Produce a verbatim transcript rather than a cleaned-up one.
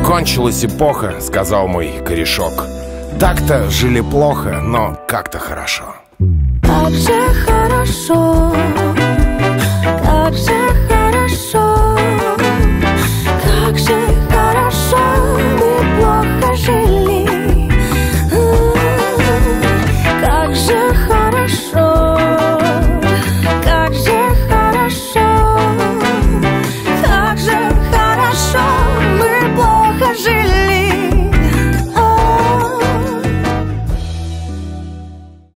Кончилась эпоха, сказал мой корешок. Так-то жили плохо, но как-то хорошо. Так же хорошо.